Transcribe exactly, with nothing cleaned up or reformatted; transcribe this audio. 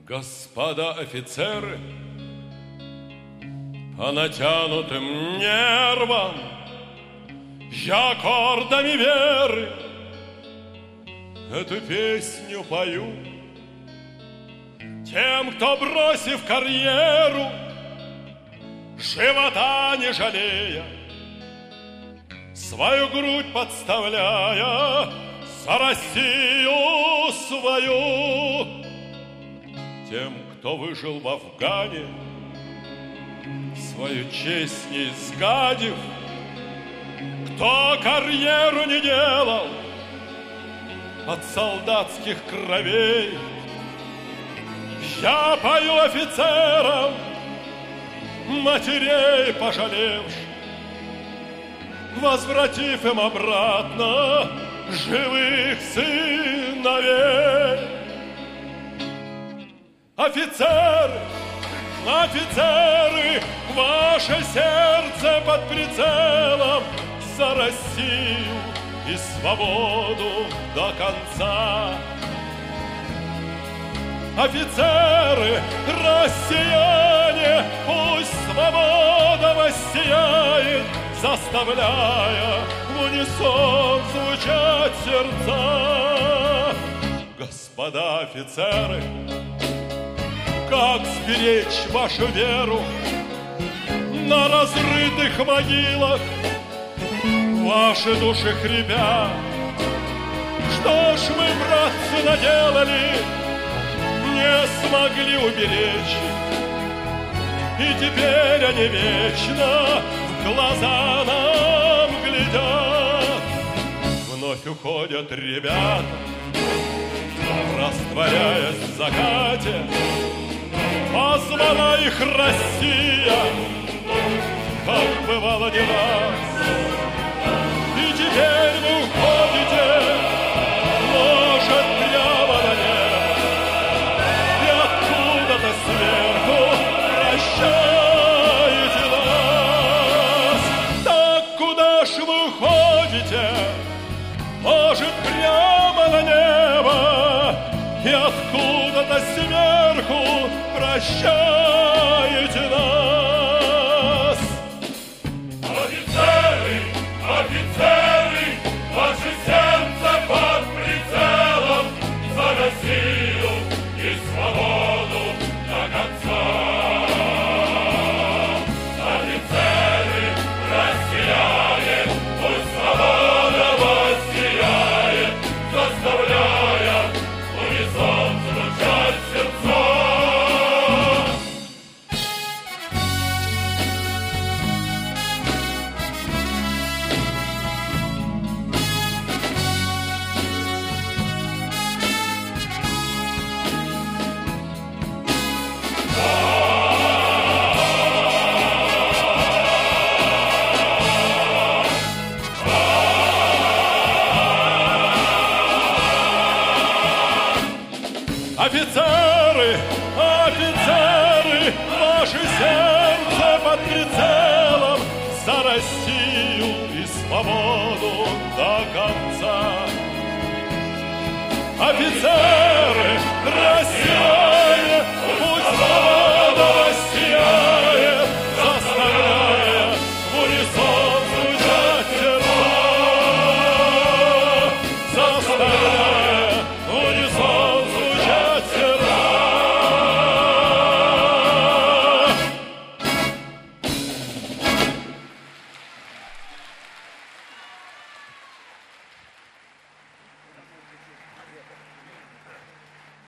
Господа офицеры, по натянутым нервам я аккордами веры эту песню пою. Тем, кто, бросив карьеру, живота не жалея, свою грудь подставляя за Россию свою. Тем, кто выжил в Афгане, свою честь не изгадив, кто карьеру не делал от солдатских кровей, я пою офицерам, матерей пожалевших, возвратив им обратно живых сыновей. Офицеры, офицеры, ваше сердце под прицелом за Россию и свободу до конца. Офицеры, россияне, пусть свобода воссияет, заставляя в унисон звучать сердца. Господа офицеры, как сберечь вашу веру на разрытых могилах? Ваши души хрипят. Что ж мы, братцы, наделали? Не смогли уберечь их, и теперь они вечно в глаза нам глядят. Вновь уходят ребята, растворяясь в закате. Позвала их Россия, как бывало не раз. И теперь вы уходите, может, прямо на небо, и откуда-то сверху прощаете нас. Так куда ж вы уходите, может, прямо на небо, и откуда-то сверху прощаете нас. Офицеры, офицеры, ваше сердце под прицелом за Россию и свободу до конца. Офицеры, россияне, пусть свобода воссияет, заставляя в унисон звучать сердца. Офицеры, офицеры, ваше сердце под прицелом за Россию и свободу до конца. Офицеры, Россия!